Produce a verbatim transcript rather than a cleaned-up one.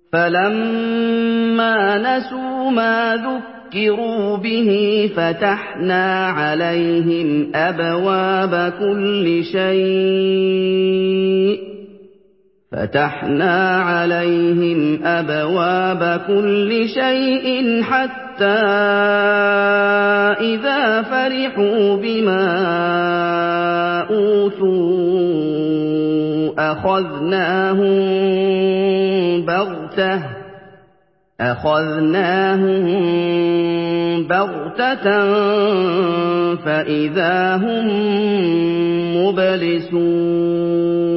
فَلَمَّا نَسُوا مَا ذُكِّرُوا بِهِ فَتَحْنَا عَلَيْهِمْ أَبْوَابَ كُلِّ شَيْءٍ فَتَحْنَا عَلَيْهِمْ أَبْوَابَ كُلِّ شَيْءٍ حَتَّىٰ إِذَا فَرِحُوا بِمَا أُوتُوا أَخَذْنَاهُم بَغْتَةً فَإِذَا هُم مُّبْلِسُونَ